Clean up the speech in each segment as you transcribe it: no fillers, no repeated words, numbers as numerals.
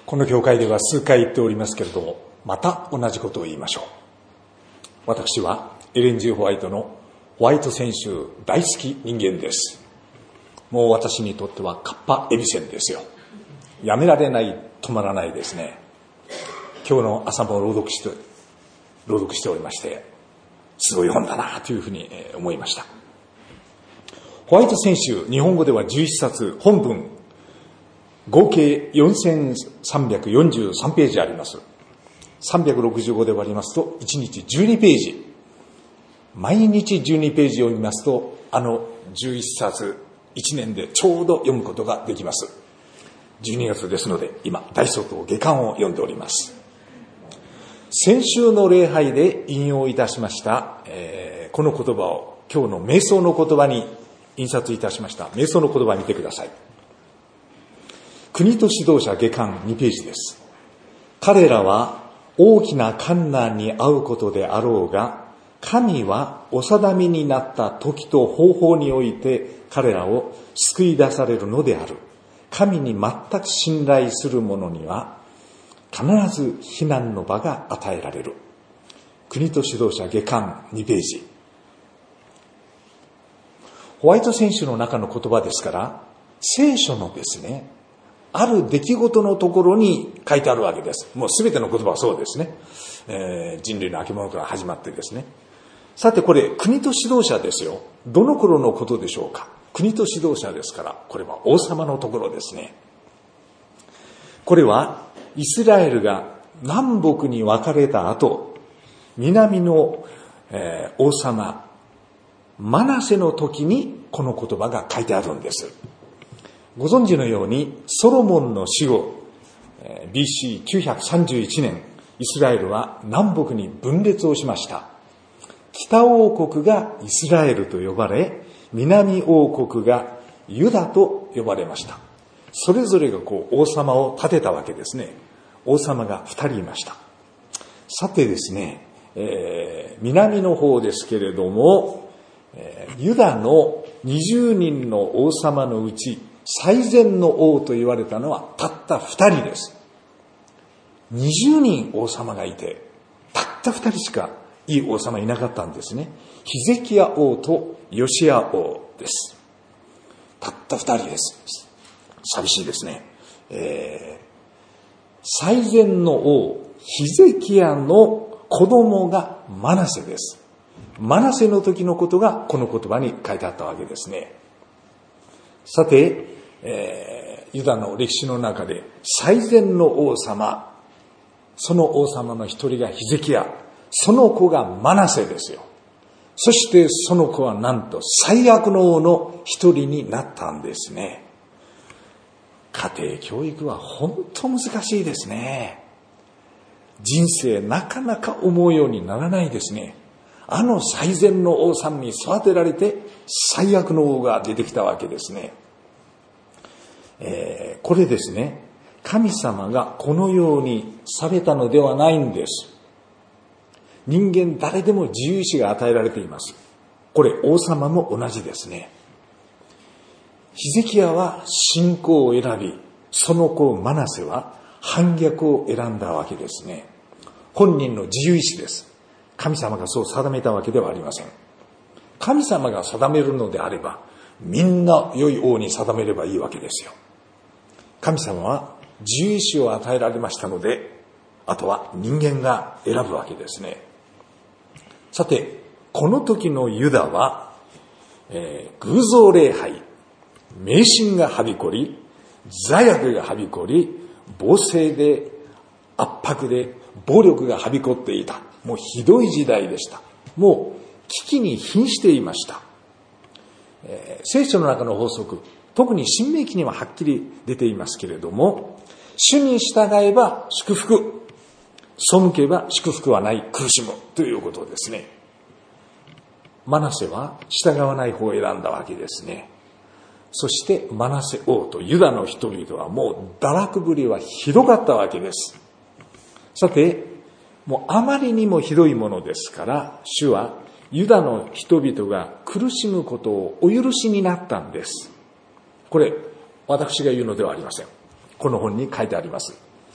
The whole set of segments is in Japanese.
この教会では数回言っておりますけれども、また同じことを言いましょう。私はエレン・G. ホワイトのホワイト選手大好き人間です。もう私にとってはカッパエビセンですよ。やめられない、止まらないですね。今日の朝も朗読しておりまして、すごい本だなというふうに思いました。ホワイト選手、日本語では11冊、本文合計4343ページあります。365で割りますと1日12ページ。毎日12ページを読みますと、11冊1年でちょうど読むことができます。12月ですので、今大速と下巻を読んでおります。先週の礼拝で引用いたしました、この言葉を今日の瞑想の言葉に印刷いたしました。瞑想の言葉を見てください。国と指導者下巻2ページです。彼らは大きな困難に遭うことであろうが、神はお定めになった時と方法において彼らを救い出されるのである。神に全く信頼する者には必ず避難の場が与えられる。国と指導者下巻2ページ。ホワイト選手の中の言葉ですから、聖書のですね、ある出来事のところに書いてあるわけです。もうすべての言葉はそうですね。人類のあけものから始まってですね。さてこれ、国と指導者ですよ。どの頃のことでしょうか。国と指導者ですから、これは王様のところですね。これは、イスラエルが南北に分かれた後、南の、王様、マナセの時にこの言葉が書いてあるんです。ご存知のように、ソロモンの死後、BC931 年、イスラエルは南北に分裂をしました。北王国がイスラエルと呼ばれ、南王国がユダと呼ばれました。それぞれが王様を立てたわけですね。王様が2人いました。さてですね、南の方ですけれども、ユダの20人の王様のうち、最善の王と言われたのはたった2人です。20人王様がいて、たった2人しかいい王様いなかったんですね。ヒゼキヤ王とヨシア王です。たった2人です。寂しいですね。最善の王、ヒゼキヤの子供がマナセです。マナセの時のことがこの言葉に書いてあったわけですね。さて、ユダの歴史の中で最善の王様、その王様の一人がヒゼキヤ、その子がマナセですよ。そしてその子はなんと最悪の王の一人になったんですね。家庭教育は本当難しいですね。人生なかなか思うようにならないですね。最善の王さんに育てられて最悪の王が出てきたわけですね。これですね、神様がこのようにされたのではないんです。人間誰でも自由意志が与えられています。これ王様も同じですね。ヒゼキヤは信仰を選び、その子マナセは反逆を選んだわけですね。本人の自由意志です。神様がそう定めたわけではありません。神様が定めるのであれば、みんな良い王に定めればいいわけですよ。神様は自由意志を与えられましたので、あとは人間が選ぶわけですね。さて、この時のユダは、偶像礼拝、迷信がはびこり、罪悪がはびこり、暴政で、圧迫で、暴力がはびこっていた。もうひどい時代でした。もう危機に瀕していました。聖書の中の法則、特に申命記にははっきり出ていますけれども、主に従えば祝福、背けば祝福はない、苦しむということですね。マナセは従わない方を選んだわけですね。そしてマナセ王とユダの人々はもう堕落ぶりはひどかったわけです。さて、もうあまりにもひどいものですから、主はユダの人々が苦しむことをお許しになったんです。これ、私が言うのではありません。この本に書いてあります。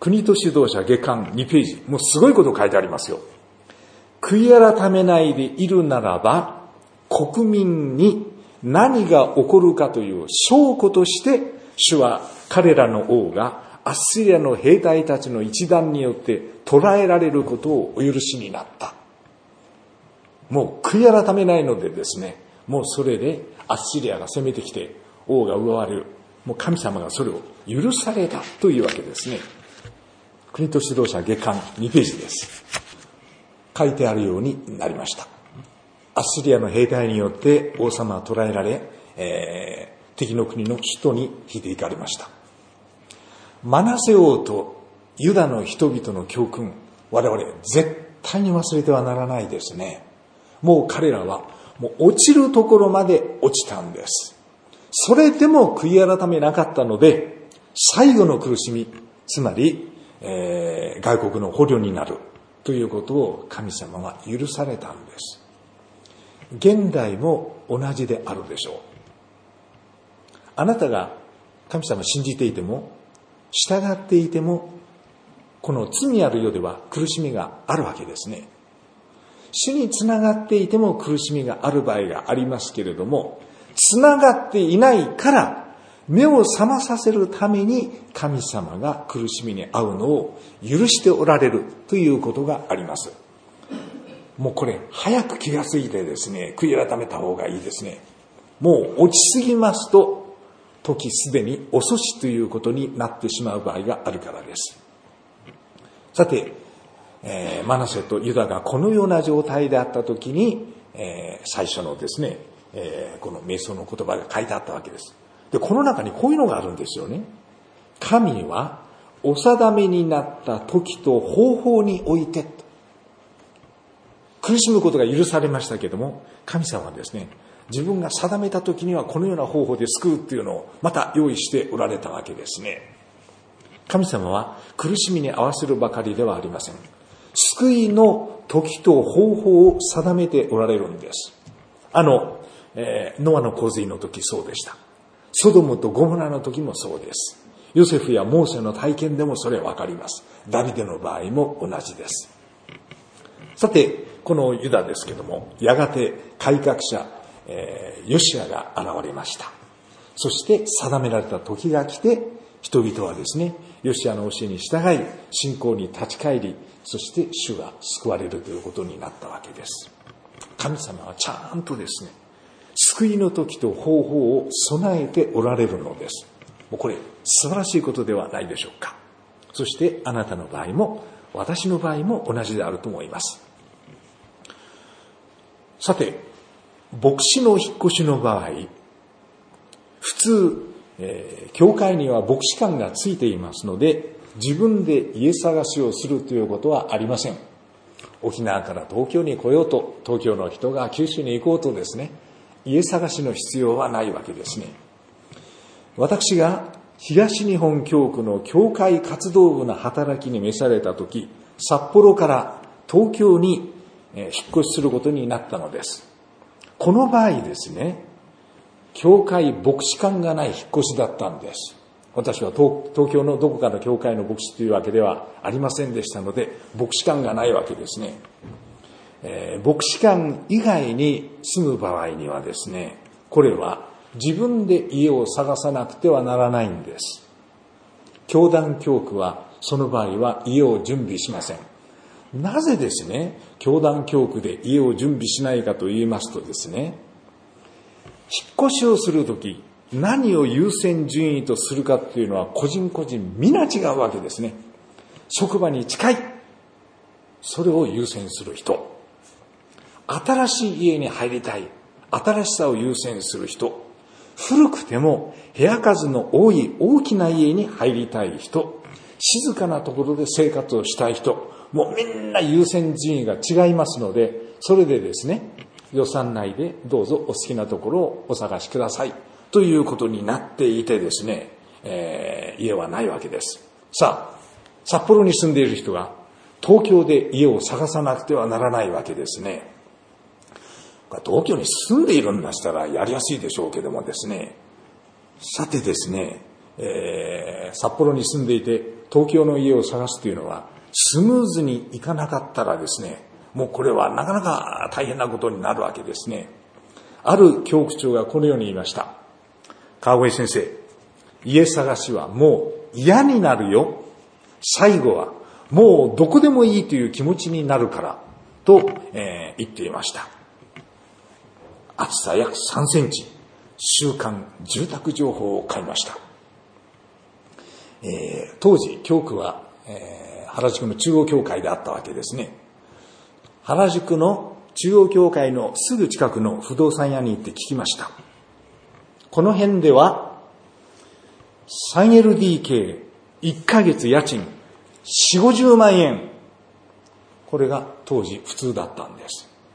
国と指導者下巻2ページ。もうすごいこと書いてありますよ。悔い改めないでいるならば、国民に何が起こるかという証拠として、主は彼らの王がアッシリアの兵隊たちの一団によって捕らえられることをお許しになった。もう悔い改めないのでですね、もうそれでアッシリアが攻めてきて王が奪われる。もう神様がそれを許されたというわけですね。国と指導者下巻2ページです。書いてあるようになりました。アッシリアの兵隊によって王様は捕らえられ、敵の国の首都に引いていかれました。マナセ王とユダの人々の教訓、我々絶対に忘れてはならないですね。もう彼らはもう落ちるところまで落ちたんです。それでも悔い改めなかったので、最後の苦しみ、つまり、外国の捕虜になるということを神様が許されたんです。現代も同じであるでしょう。あなたが神様を信じていても、従っていても、この罪ある世では苦しみがあるわけですね。主につながっていても苦しみがある場合がありますけれども、つながっていないから目を覚まさせるために神様が苦しみに遭うのを許しておられるということがあります。もうこれ早く気がついてですね、悔い改めた方がいいですね。もう落ちすぎますと時すでに遅しということになってしまう場合があるからです。さて、マナセとユダがこのような状態であったときに、最初のですね、この瞑想の言葉が書いてあったわけです。で、この中にこういうのがあるんですよね。神はお定めになった時と方法において、苦しむことが許されましたけども、神様はですね、自分が定めた時にはこのような方法で救うっていうのをまた用意しておられたわけですね。神様は苦しみに合わせるばかりではありません。救いの時と方法を定めておられるんです。ノアの洪水の時そうでした。ソドムとゴモラの時もそうです。ヨセフやモーセの体験でもそれはわかります。ダビデの場合も同じです。さて、このユダですけども、やがて改革者、ヨシアが現れました。そして定められた時が来て、人々はですね、ヨシアの教えに従い、信仰に立ち返り、そして主が救われるということになったわけです。神様はちゃんとですね、救いの時と方法を備えておられるのです。もうこれ素晴らしいことではないでしょうか。そしてあなたの場合も私の場合も同じであると思います。さて、牧師の引っ越しの場合、普通、教会には牧師館がついていますので、自分で家探しをするということはありません。沖縄から東京に来ようと、東京の人が九州に行こうとですね、家探しの必要はないわけですね。私が東日本教区の教会活動部の働きに召されたとき、札幌から東京に引っ越しすることになったのです。この場合ですね、教会牧師館がない引っ越しだったんです。私は東京のどこかの教会の牧師というわけではありませんでしたので、牧師館がないわけですね。牧師館以外に住む場合にはですね、これは自分で家を探さなくてはならないんです。教団教区はその場合は家を準備しません。なぜですね、教団教区で家を準備しないかと言いますとですね、引っ越しをするとき、何を優先順位とするかっていうのは個人個人皆違うわけですね。職場に近い。それを優先する人。新しい家に入りたい。新しさを優先する人。古くても部屋数の多い大きな家に入りたい人。静かなところで生活をしたい人。もうみんな優先順位が違いますので、それでですね、予算内でどうぞお好きなところをお探しください。ということになっていてですね、家はないわけです。さあ、札幌に住んでいる人が東京で家を探さなくてはならないわけですね。東京に住んでいるんだしたらやりやすいでしょうけどもですね、さてですね、札幌に住んでいて東京の家を探すというのはスムーズにいかなかったらですね、もうこれはなかなか大変なことになるわけですね。ある教区長がこのように言いました。川越先生、家探しはもう嫌になるよ。最後はもうどこでもいいという気持ちになるからと、言っていました。厚さ約3センチ、週刊住宅情報を買いました。当時教区は、原宿の中央教会であったわけですね。原宿の中央教会のすぐ近くの不動産屋に行って聞きました。この辺では 3LDK1 ヶ月家賃4、50万円。これが当時普通だったんです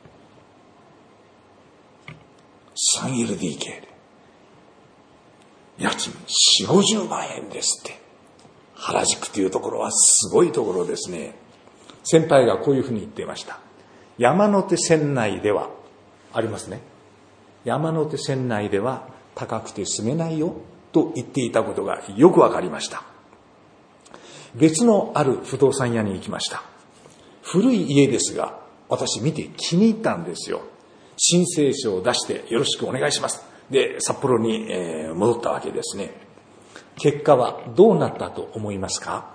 。3LDK で家賃4、50万円ですって。原宿というところはすごいところですね。先輩がこういうふうに言っていました。山手線内ではありますね。山手線内では高くて住めないよと言っていたことがよくわかりました。別のある不動産屋に行きました。古い家ですが、私見て気に入ったんですよ。申請書を出してよろしくお願いします。で、札幌に戻ったわけですね。結果はどうなったと思いますか？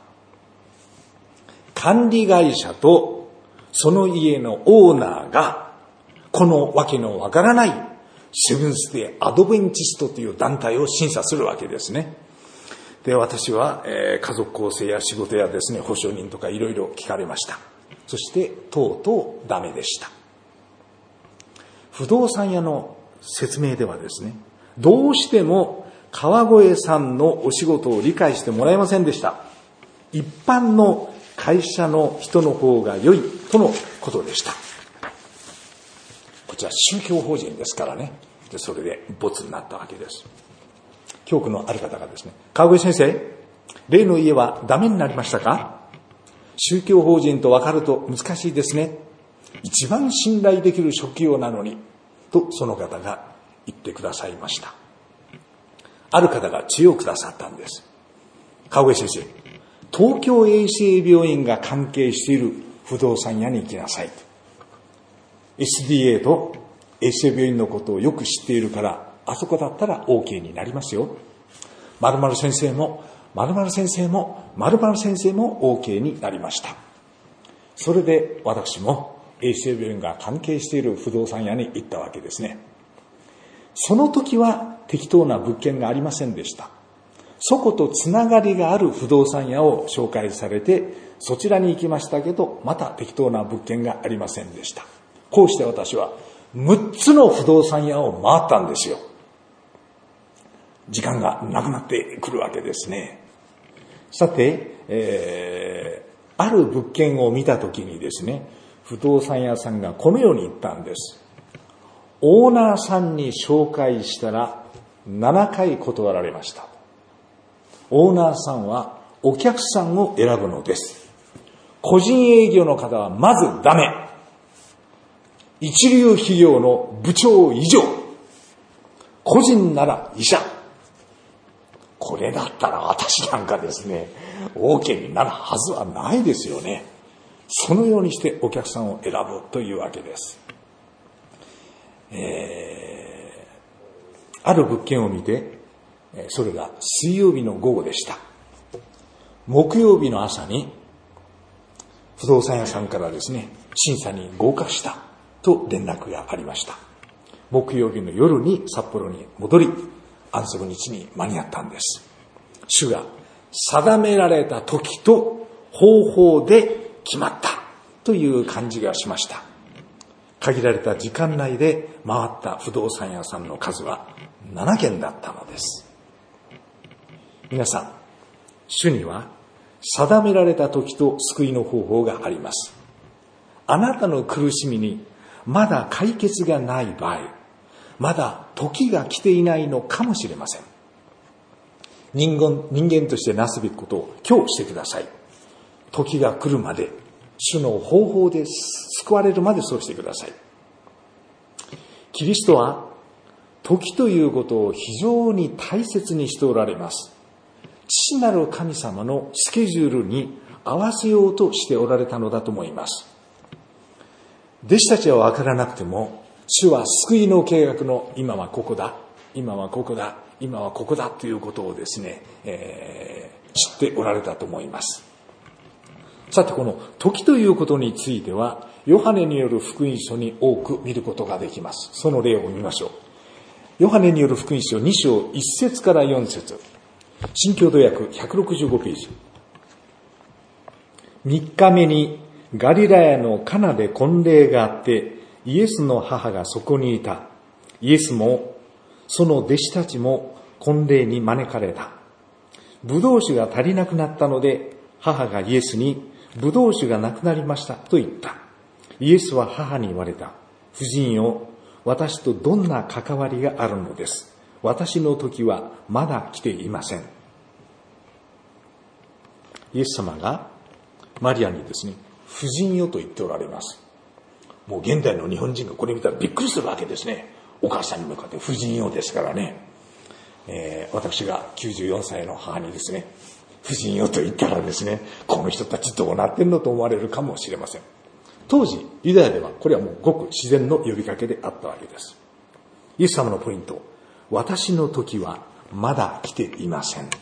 管理会社とその家のオーナーがこのわけのわからないセブンスデーアドベンチストという団体を審査するわけですね。で、私は、家族構成や仕事やですね、保証人とかいろいろ聞かれました。そしてとうとうダメでした。不動産屋の説明ではですね、どうしても川越さんのお仕事を理解してもらえませんでした。一般の会社の人の方が良いとのことでした。こちら宗教法人ですからね。で、それでボツになったわけです。教区のある方がですね、川越先生、例の家はダメになりましたか？宗教法人と分かると難しいですね。一番信頼できる職業なのに、とその方が言ってくださいました。ある方が知恵をくださったんです。川越先生、東京衛生病院が関係している不動産屋に行きなさい。SDA と衛生病院のことをよく知っているから、あそこだったら OK になりますよ。〇〇先生も、〇〇先生も、〇〇先生も OK になりました。それで私も衛生病院が関係している不動産屋に行ったわけですね。その時は適当な物件がありませんでした。そことつながりがある不動産屋を紹介されて、そちらに行きましたけど、また適当な物件がありませんでした。こうして私は6つの不動産屋を回ったんですよ。時間がなくなってくるわけですね。さて、ある物件を見たときにですね、不動産屋さんがこのように言ったんです。オーナーさんに紹介したら7回断られました。オーナーさんはお客さんを選ぶのです。個人営業の方はまずダメ。一流企業の部長以上。個人なら医者。これだったら私なんかですね、OK になるはずはないですよね。そのようにしてお客さんを選ぶというわけです。ある物件を見て、それが水曜日の午後でした。木曜日の朝に不動産屋さんからですね、審査に合格したと連絡がありました。木曜日の夜に札幌に戻り、安息日に間に合ったんです。主が定められた時と方法で決まったという感じがしました。限られた時間内で回った不動産屋さんの数は7件だったのです。皆さん、主には定められた時と救いの方法があります。あなたの苦しみにまだ解決がない場合、まだ時が来ていないのかもしれません。人間としてなすべきことを今日してください。時が来るまで、主の方法で救われるまでそうしてください。キリストは時ということを非常に大切にしておられます。 父なる神様のスケジュールに合わせようとしておられたのだと思います。弟子たちは分からなくても、主は救いの計画の今はここだ、今はここだ、今はここだということをですね、知っておられたと思います。さて、この時ということについては、ヨハネによる福音書に多く見ることができます。その例を見ましょう。ヨハネによる福音書2章1節から4節、新共同訳165ページ。3日目にガリラヤのカナで婚礼があって、イエスの母がそこにいた。イエスもその弟子たちも婚礼に招かれた。ブドウ酒が足りなくなったので、母がイエスに、ブドウ酒がなくなりましたと言った。イエスは母に言われた。夫人よ、私とどんな関わりがあるのです。私の時はまだ来ていません。イエス様がマリアにですね、夫人よと言っておられます。もう現代の日本人がこれ見たらびっくりするわけですね。お母さんに向かって夫人よですからね。私が94歳の母にですね、夫人よと言ったらですね、この人たちどうなってんのと思われるかもしれません。当時、ユダヤではこれはもうごく自然の呼びかけであったわけです。イエス様のポイント、私の時はまだ来ていません。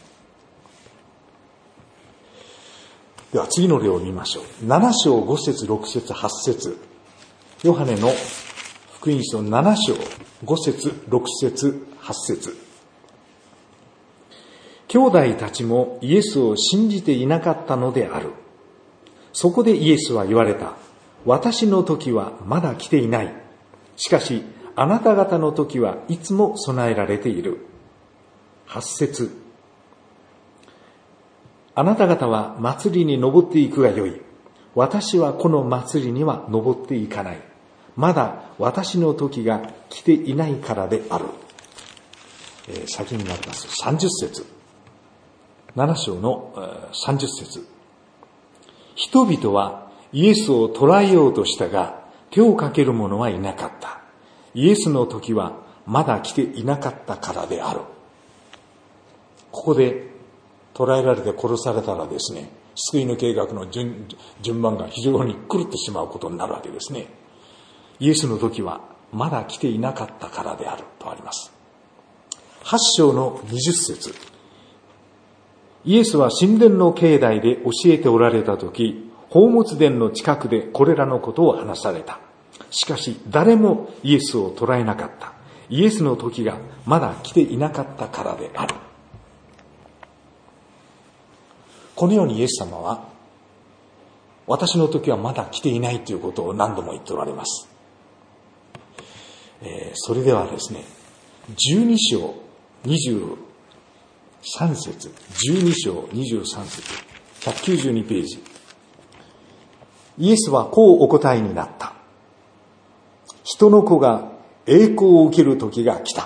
では次の例を見ましょう。7章5節6節8節、ヨハネの福音書7章5節6節8節、兄弟たちもイエスを信じていなかったのである。そこでイエスは言われた。私の時はまだ来ていない。しかし、あなた方の時はいつも備えられている。8節、あなた方は祭りに登っていくがよい。私はこの祭りには登っていかない。まだ私の時が来ていないからである。先になります30節。7章の30節。人々はイエスを捕らえようとしたが、手をかける者はいなかった。イエスの時はまだ来ていなかったからである。ここで捕らえられて殺されたらですね、救いの計画の順番が非常に狂ってしまうことになるわけですね。イエスの時はまだ来ていなかったからであるとあります。8章の20節。イエスは神殿の境内で教えておられたとき、宝物殿の近くでこれらのことを話された。しかし誰もイエスを捕らえなかった。イエスの時がまだ来ていなかったからである。このようにイエス様は、私の時はまだ来ていないということを何度も言っておられます。それではですね、12章23節、12章23節、192ページ。イエスはこうお答えになった。人の子が栄光を受ける時が来た。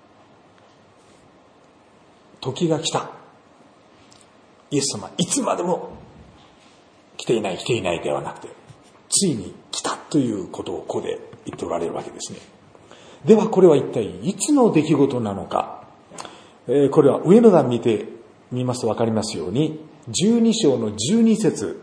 時が来た。イエス様、いつまでも来ていないではなくて、ついに来たということをここで言っておられるわけですね。ではこれは一体いつの出来事なのか。これは上の段見てみますとわかりますように、12章の12節、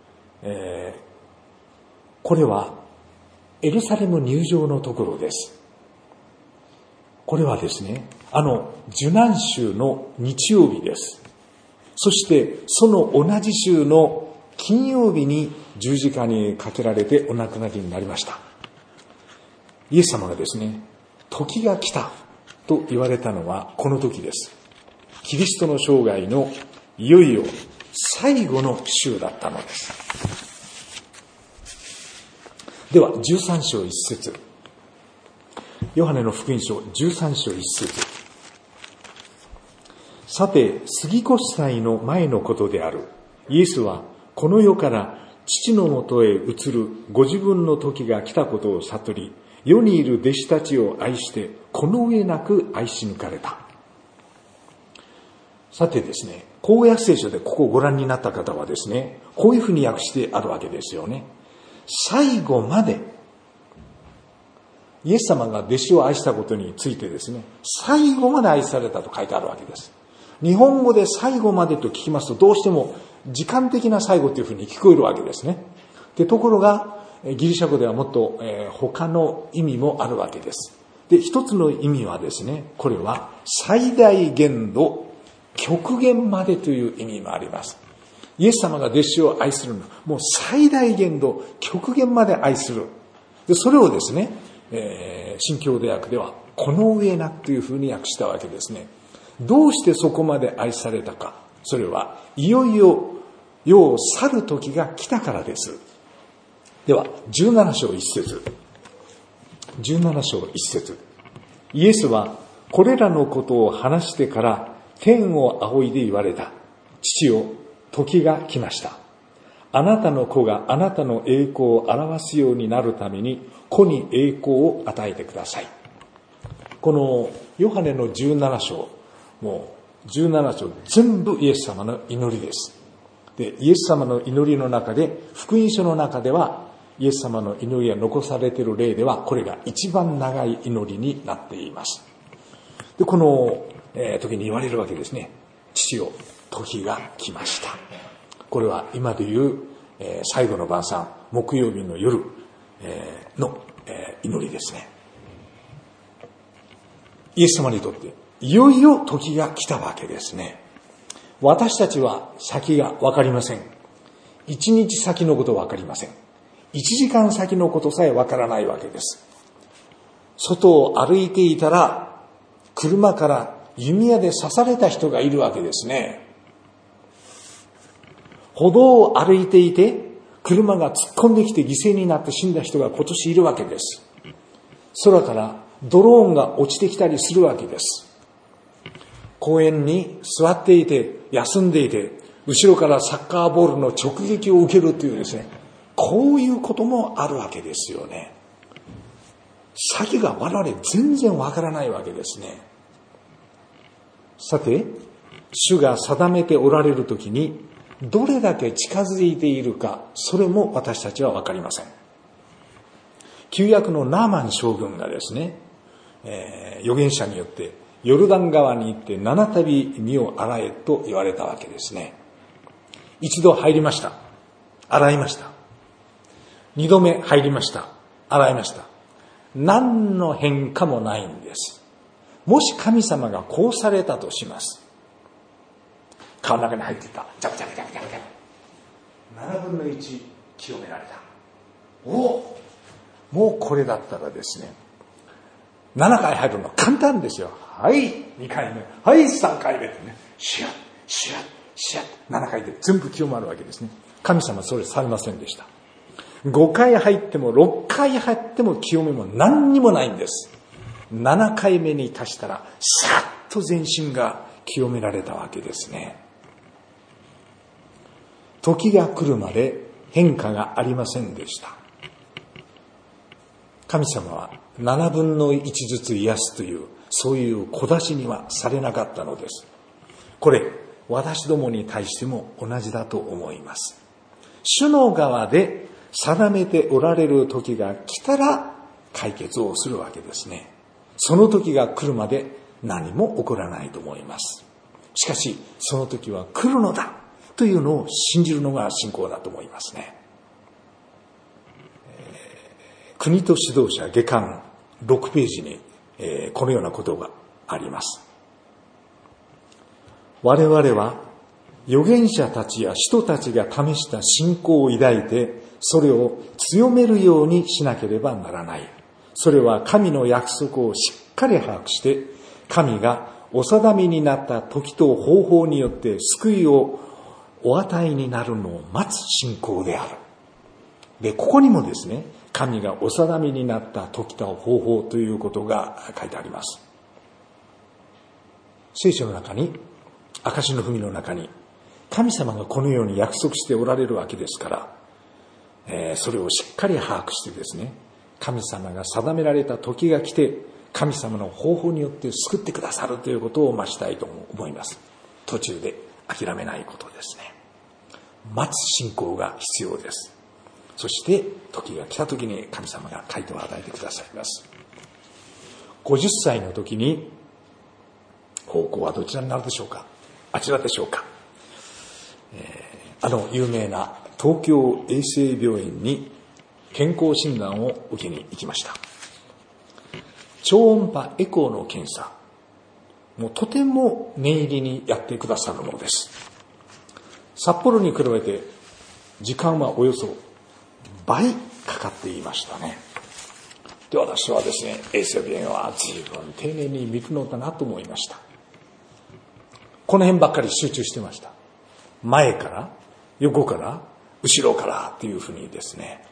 これはエルサレム入場のところです。これはですね、受難週の日曜日です。そしてその同じ週の金曜日に十字架にかけられてお亡くなりになりました。イエス様がですね、時が来たと言われたのはこの時です。キリストの生涯のいよいよ最後の週だったのです。では13章1節、ヨハネの福音書13章1節。さて杉越祭の前のことである。イエスはこの世から父のもとへ移るご自分の時が来たことを悟り、世にいる弟子たちを愛してこの上なく愛し抜かれた。さてですね、公約聖書でここをご覧になった方はですね、こういうふうに訳してあるわけですよね。最後までイエス様が弟子を愛したことについてですね、最後まで愛されたと書いてあるわけです。 日本語で最後までと聞きますと、どうしても時間的な最後というふうに聞こえるわけですね。で、ところが、ギリシャ語ではもっと、他の意味もあるわけです。で、一つの意味はですね、これは最大限度、極限までという意味もあります。イエス様が弟子を愛するのは、もう最大限度、極限まで愛する。で、それをですね、新共同訳では、この上なというふうに訳したわけですね。どうしてそこまで愛されたか。それは、いよいよ世を去る時が来たからです。では、17章1節。17章1節。イエスは、これらのことを話してから、天を仰いで言われた。父よ、時が来ました。あなたの子があなたの栄光を表すようになるために、子に栄光を与えてください。このヨハネの17章、もう17章全部イエス様の祈りです。で、イエス様の祈りの中で、福音書の中では、イエス様の祈りが残されている例では、これが一番長い祈りになっています。で、この、時に言われるわけですね。父よ、時が来ました。これは今でいう、最後の晩餐、木曜日の夜、の、祈りですね。イエス様にとって、いよいよ時が来たわけですね。私たちは先がわかりません。一日先のことわかりません。一時間先のことさえわからないわけです。外を歩いていたら、車から弓矢で刺された人がいるわけですね。歩道を歩いていて、車が突っ込んできて犠牲になって死んだ人が今年いるわけです。空からドローンが落ちてきたりするわけです。公園に座っていて、休んでいて、後ろからサッカーボールの直撃を受けるというですね、こういうこともあるわけですよね。先が我々全然わからないわけですね。さて、主が定めておられるときに、どれだけ近づいているか、それも私たちはわかりません。旧約のナーマン将軍がですね、預言者によってヨルダン川に行って7度身を洗えと言われたわけですね。一度入りました。洗いました。二度目入りました。洗いました。何の変化もないんです。もし神様がこうされたとします。川の中に入っていった。ジャブジャブジャブジャブジャブ。7分の1清められた。もうこれだったらですね、7回入るの簡単ですよ。はい、2回目。はい、3回目ってね。シュッ、シュッ、シュッ。7回で全部清まるわけですね。神様はそれされませんでした。5回入っても6回入っても清めも何にもないんです。7回目に達したら、さっと全身が清められたわけですね。時が来るまで変化がありませんでした。神様は7分の1ずつ癒すという、そういう小出しにはされなかったのです。これ、私どもに対しても同じだと思います。主の側で定めておられる時が来たら解決をするわけですね。その時が来るまで何も起こらないと思います。しかし、その時は来るのだというのを信じるのが信仰だと思いますね。国と指導者下巻6ページに、このようなことがあります。我々は預言者たちや使徒たちが試した信仰を抱いて、それを強めるようにしなければならない。それは神の約束をしっかり把握して、神がお定めになった時と方法によって救いをお与えになるのを待つ信仰である。で、ここにもですね、神がお定めになった時と方法ということが書いてあります。聖書の中に、証の文の中に、神様がこのように約束しておられるわけですから、それをしっかり把握してですね、神様が定められた時が来て、神様の方法によって救ってくださるということを待ちたいと思います。途中で諦めないことですね。待つ信仰が必要です。そして時が来た時に神様が回答を与えてくださいます。50歳の時に方向はどちらになるでしょうか。 あちらでしょうか。有名な東京衛生病院に健康診断を受けに行きました。超音波エコーの検査、もうとても念入りにやってくださるものです。札幌に比べて時間はおよそ倍かかっていましたね。で、私はですね、衛生病院は随分丁寧に見るのだなと思いました。この辺ばっかり集中してました。前から横から後ろからというふうにですね、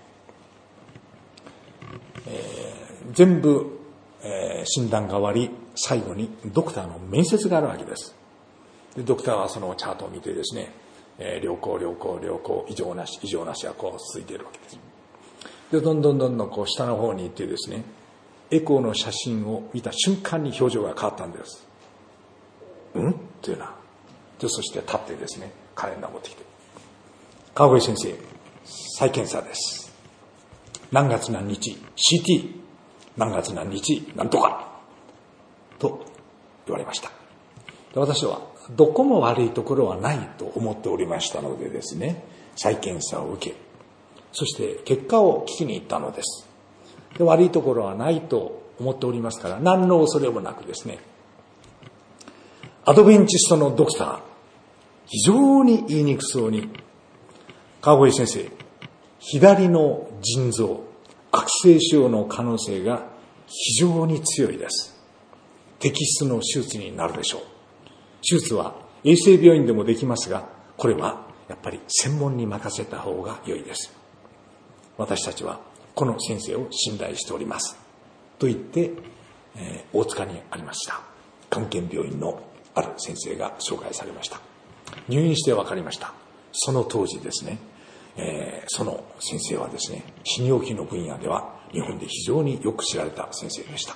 全部、診断が終わり、最後にドクターの面接があるわけです。で、ドクターはそのチャートを見てですね、良好、異常なしがこう続いているわけです。で、どんどんこう下の方に行ってですね、エコーの写真を見た瞬間に表情が変わったんです。っていうな。で、そして立ってですね、カレンダー持ってきて、川越先生、再検査です。何月何日 CT、 何月何日なんとかと言われました。で、私はどこも悪いところはないと思っておりましたのでですね、再検査を受け、そして結果を聞きに行ったのです。で、悪いところはないと思っておりますから、何の恐れもなくですね、アドベンチストのドクター、非常に言いにくそうに、川越先生、左の腎臓、悪性腫瘍の可能性が非常に強いです。摘出の手術になるでしょう。手術は衛生病院でもできますが、これはやっぱり専門に任せた方が良いです。私たちはこの先生を信頼しております。と言って、大塚にありました関健病院のある先生が紹介されました。入院して分かりました。その当時ですね、その先生はですね、泌尿器の分野では日本で非常によく知られた先生でした。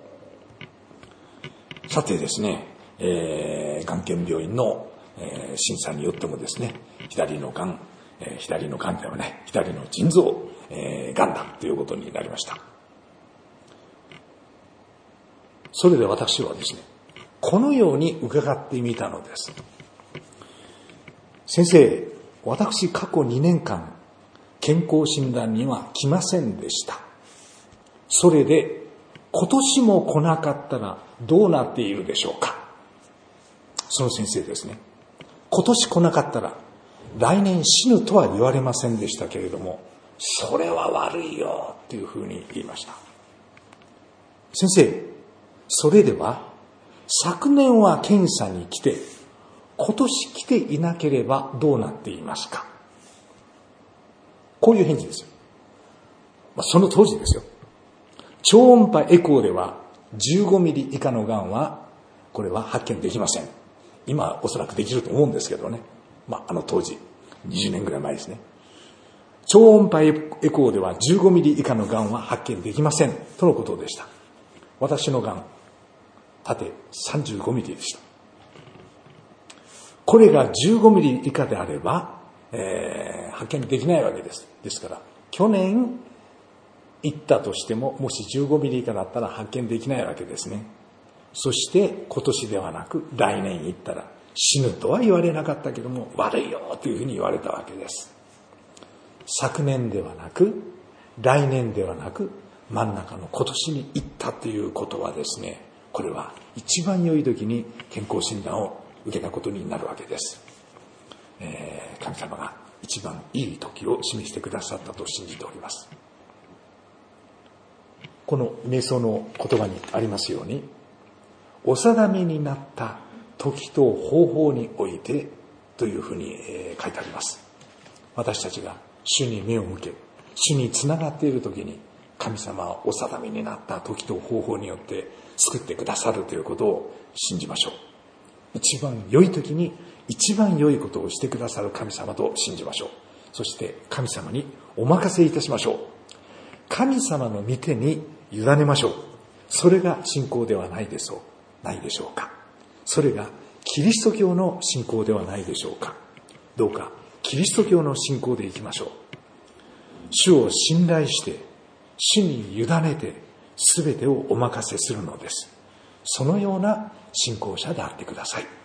さてですね、がん研病院の、審査によってもですね、左のがんではね、左の腎臓、がんだということになりました。それで私はですね、このように伺ってみたのです。先生、私過去2年間健康診断には来ませんでした。それで今年も来なかったらどうなっているでしょうか。その先生ですね、今年来なかったら来年死ぬとは言われませんでしたけれども、それは悪いよというふうに言いました。先生、それでは昨年は検査に来て今年来ていなければどうなっていますか。こういう返事ですよ。その当時ですよ。超音波エコーでは15ミリ以下のがんはこれは発見できません。今はおそらくできると思うんですけどね。当時20年ぐらい前ですね。超音波エコーでは15ミリ以下のがんは発見できませんとのことでした。私のがん、縦35ミリでした。これが15ミリ以下であれば、発見できないわけです。ですから、去年行ったとしても、もし15ミリ以下だったら発見できないわけですね。そして今年ではなく来年行ったら死ぬとは言われなかったけども悪いよというふうに言われたわけです。昨年ではなく来年ではなく真ん中の今年に行ったということはですね、これは一番良い時に健康診断を受けたことになるわけです。神様が一番いい時を示してくださったと信じております。この瞑想の言葉にありますように、お定めになった時と方法においてというふうに書いてあります。私たちが主に目を向け、主につながっている時に、神様はお定めになった時と方法によって救ってくださるということを信じましょう。一番良い時に一番良いことをしてくださる神様と信じましょう。そして神様にお任せいたしましょう。神様の御手に委ねましょう。それが信仰ではないでしょうか。それがキリスト教の信仰ではないでしょうか。どうかキリスト教の信仰でいきましょう。主を信頼して主に委ねて全てをお任せするのです。そのような信仰者であってください。